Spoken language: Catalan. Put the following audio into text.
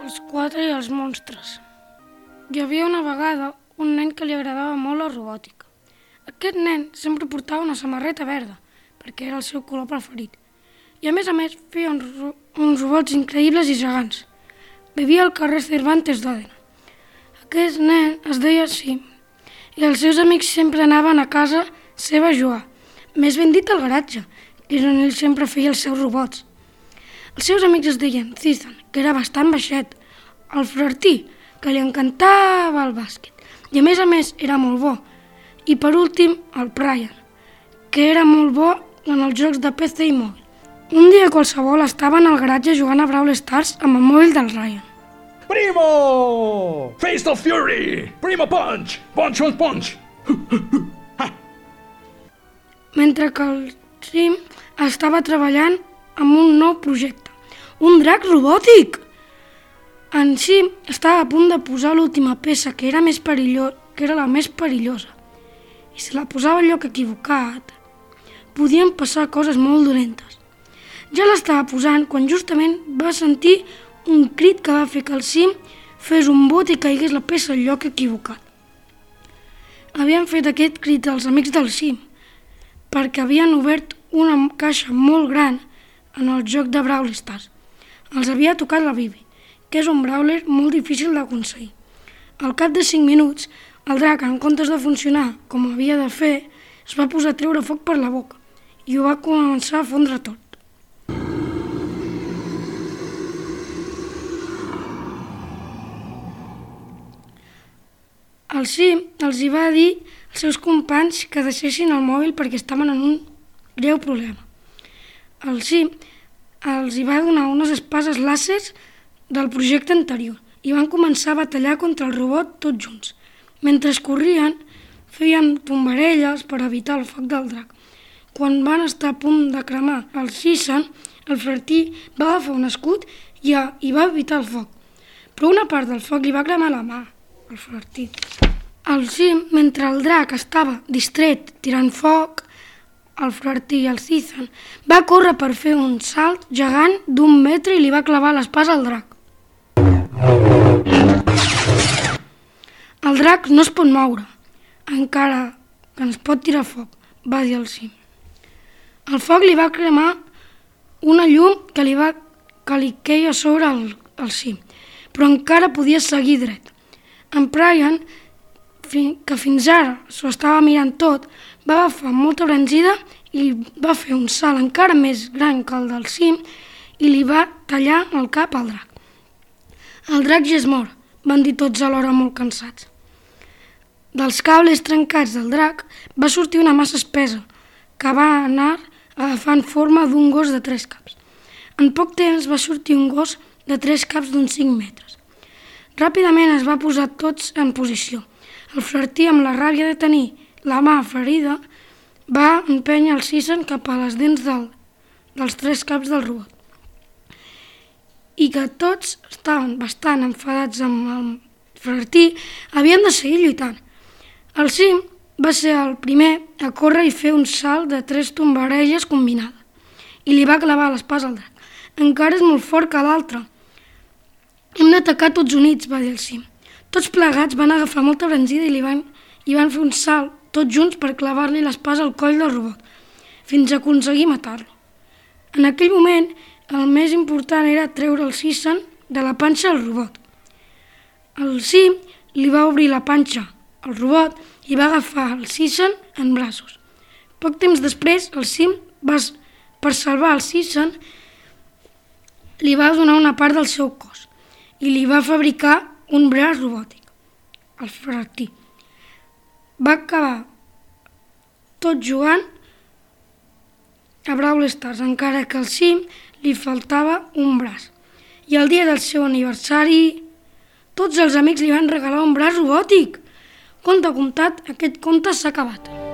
Els quatre i els monstres. Hi havia una vegada un nen que li agradava molt la robòtica. Aquest nen sempre portava una samarreta verda, perquè era el seu color preferit. I a més feia uns robots increïbles i gegants. Vivia al carrer Cervantes d'Òdena. Aquest nen es deia Sim, i els seus amics sempre anaven a casa seva a jugar, més ben dit al garatge, que és on ell sempre feia els seus robots. Els seus amics es deien Cizan, que era bastant baixet, el Flirtí, que li encantava el bàsquet, i a més era molt bo, i per últim el Brian, que era molt bo en els jocs de PC i mòbil. Un dia qualsevol estaven al garatge jugant a Brawl Stars amb el mòbil del Ryan. Primo! Face the Fury! Primo Punch! Punch on Punch! Mentre que el Sim estava treballant amb un nou projecte, un drac robòtic! En Sim estava a punt de posar l'última peça, que era la més perillosa. I si la posava al lloc equivocat, podien passar coses molt dolentes. Ja l'estava posant quan justament va sentir un crit que va fer que el Sim fes un bot i caigués la peça al lloc equivocat. Havien fet aquest crit els amics del Sim, perquè havien obert una caixa molt gran en el joc de Brawl Stars. Els havia tocat la Bibi, que és un brawler molt difícil d'aconseguir. Al cap de 5 minuts, el drac, en comptes de funcionar com havia de fer, es va posar a treure foc per la boca i ho va començar a fondre tot. El Sim els hi va dir als seus companys que deixessin el mòbil perquè estaven en un greu problema. El Sim els hi va donar unes espases làsers del projecte anterior i van començar a batallar contra el robot tots junts. Mentre corrien, feien tombarelles per evitar el foc del drac. Quan van estar a punt de cremar el Cizan, el Flirtí va agafar un escut i va evitar el foc. Però una part del foc li va cremar la mà, el Flirtí. El Sim, mentre el drac estava distret tirant foc, el Flirtí i el Cizan va córrer per fer un salt gegant d'1 metre i li va clavar l'espasa al drac. El drac no es pot moure, encara que ens pot tirar foc, va dir el Sim. El foc li va cremar una llum que li queia sobre el Sim, però encara podia seguir dret. En Brian, que fins ara s'ho estava mirant tot, va agafar molta embranzida i va fer un salt encara més gran que el del Sim i li va tallar el cap al drac. El drac ja és mort, van dir tots alhora molt cansats. Dels cables trencats del drac va sortir una massa espessa que va anar agafant forma d'un gos de 3 caps. En poc temps va sortir un gos de 3 caps d'uns 5 metres. Ràpidament es va posar tots en posició. El Flirtí, amb la ràbia de tenir la mà ferida, va empènyer el Cizan cap a les dents dels 3 caps del robot. I que tots estaven bastant enfadats amb el Flirtí, havien de seguir lluitant. El Sim va ser el primer a córrer i fer un salt de 3 tombarelles combinades i li va clavar l'espasa al drac. Encara és molt fort que l'altre. Hem d'atacar tots units, va dir el Sim. Tots plegats van agafar molta embranzida i van fer un salt tots junts per clavar-li l'espasa al coll del robot, fins a aconseguir matar-lo. En aquell moment, el més important era treure el Cizan de la panxa del robot. El Sim li va obrir la panxa al robot i va agafar el Cizan en braços. Poc temps després, el Sim, per salvar el Cizan, li va donar una part del seu cos i li va fabricar un braç robòtic, el Flirtí. Va acabar tot jugant a Brawl Stars, encara que al Sim li faltava un braç. I el dia del seu aniversari, tots els amics li van regalar un braç robòtic. Conte comptat, aquest conte s'ha acabat.